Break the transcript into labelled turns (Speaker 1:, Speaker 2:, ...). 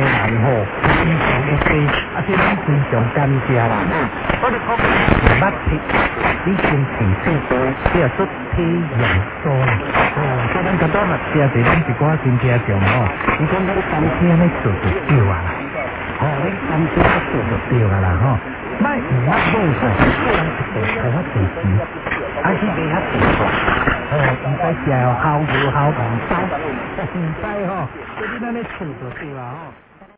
Speaker 1: 人吼，非常的多，啊，这咱非常感谢啦。我哋讲捌铁已经提升，即系出体用多啦。哦，所以咱今早嘛，谢谢咱一寡真听众吼，你讲咱当天咧做就对啊啦，哦，你当天咧做就对啊啦吼，卖唔捌做噻，个人一定开发地址，啊，去卖遐地方，哦，唔使食好无好唔使，唔使吼，所以咱咧做就对啦吼。